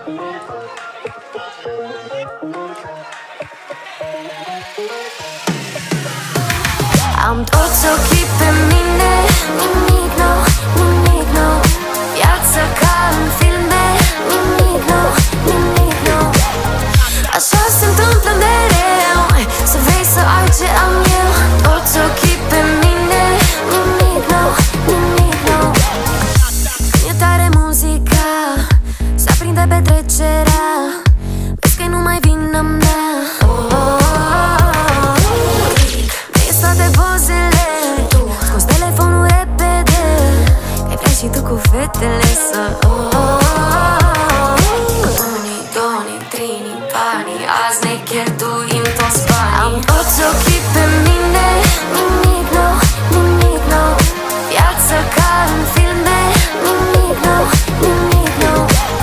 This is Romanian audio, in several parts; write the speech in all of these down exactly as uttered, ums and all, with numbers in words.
Am toți ochii pe mine, nimic nou, nimic nou. Viața ca în filme, nimic nou, nimic nou. Așa se întâmplă mereu, să vrei să ai ce am eu. Toți ochii pe mine, nimic nou, nimic nou. Când e tare muzica, se aprinde petrecerea. Vezi că nu mai vina mea. Oh, oh, oh. Mi-ai toate pozele, scoți telefonul repede, că-i vrei și tu cu fetele să oh, oh, oh. Unii, donii, trini, banii, azi ne cheltuim toți banii. Am toți ochii pe mine, nimic nou, nimic nou. Viața ca în filme, nimic nou, nimic nou.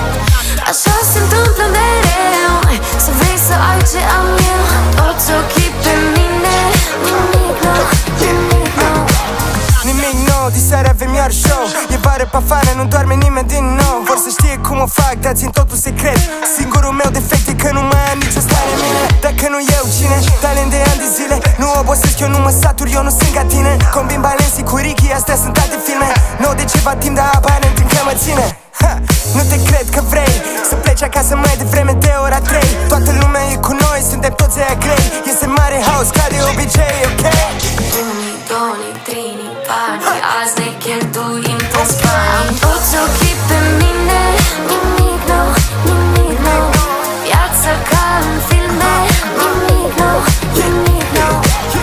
Așa se întâmplă mereu, să vrei să ai ce am eu. Toți ochii pe mine, nimic nou, nimic nou. Nimic nou, diseară avem iar show. E vară pe afară, nu doarme nimeni din nou. Vor să știe cum o fac, dar țin totul secret. Singurul meu defect e că nu mai am nicio stare în mine. Dacă nu eu, cine? Talent de ani de zile. Nu obosesc, eu nu mă satur, eu nu sunt ca tine. Combin Balenci cu Ricky, astea sunt alte filme. Nou de ceva timp, dar aparent încă mă ține. Ha, nu te cred că vrei să pleci acasă mai devreme de ora trei. Toată lumea e cu noi, suntem toți aia grei. Este mare haos ca de obicei, ok? Unii, donii, trini, banii, azi ne cheltuim toți banii. Am toți ochii pe mine, nimic nou, nimic nou. Viața ca în filme, nimic nou, nimic nou.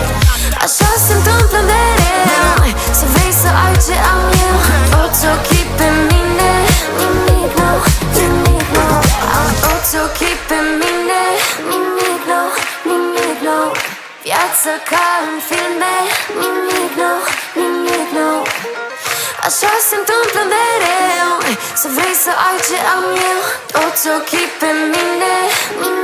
Așa se întâmplă mereu, să vrei să ai ce am eu. Toți ochii pe mine, nimic nou, nimic nou. Am toți ochii pe mine, nimic nou, nimic nou. Viața ca în filme, nimic nou, nimic nou. Așa se întâmplă mereu, să vrei să ai ce am eu. Toți ochii pe mine, nimic